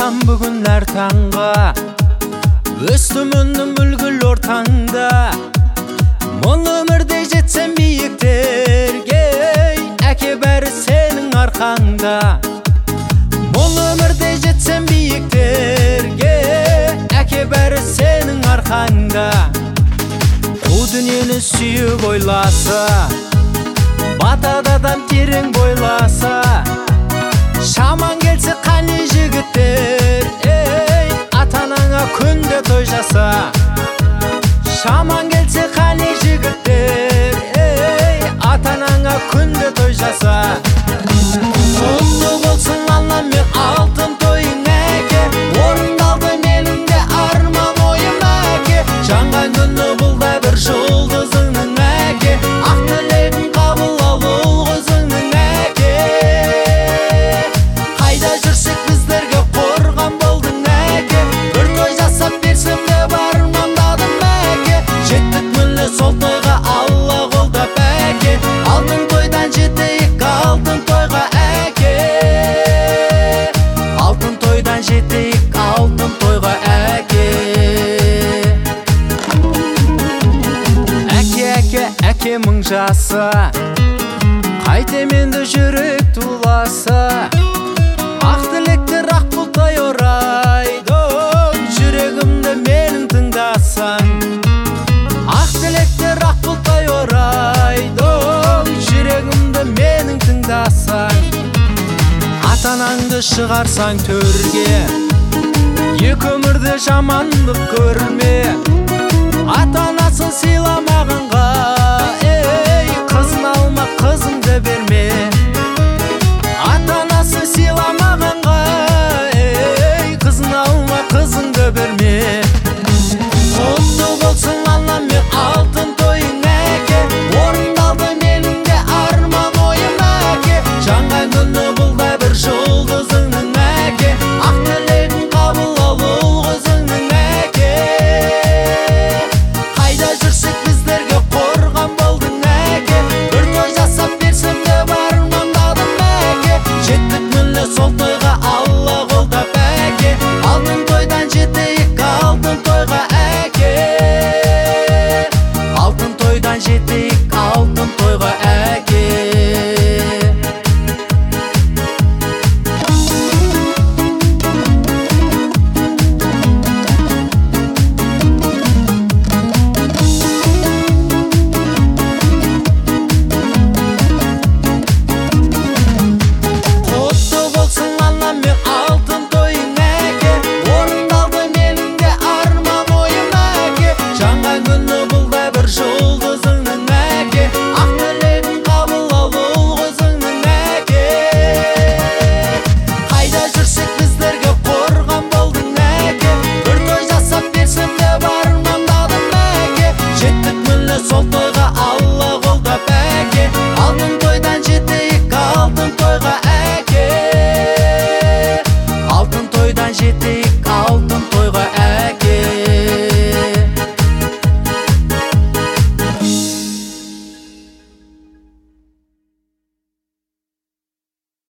Шыққан бүгін әр таңға, өстім үнім үлгіл ортаңда. Мұн өмірде жетсем биіктерге, әке бәрі сенің арқаңда. Мұн өмірде жетсем биіктерге, әке бәрі сенің арқаңда. Бұл дүниені сүйіп ойласа, батады адам терең бойласа. Шаман келсе қане жігіттер, ата-анаңа күнде той жаса. Шаман келсе қане жігіттер, ата-анаңа күнде той жаса. Құтты болсын аллам мен алтын тойың әке, орындалды менің де арман ойым әке. Жаңған күні бұл да бір жұлдызыңның әке, ақ тілегін қабыл ал ұл қызыңның әке. Қайда жүрсек біздерге қорған болдың әке, бір той жасап берсем деп армандадым әке. Жеттік міне сол тойға алла қолдап әке, алтын тойдан жетейік алтын тойға әке. Алтын тойдан жетейік алтын тойға әке. Әке мың жаса, қайтем енді жүрек туласа. Ақ тілектер ақ бұлттай орайды, жүрегімді менің тыңдасаң. Ақ тілектер ақ бұлттай орайды, жүрегімді менің тыңдасаң. Ата-анаңды шығарсаң төрге, екі өмірде жамандық көрме.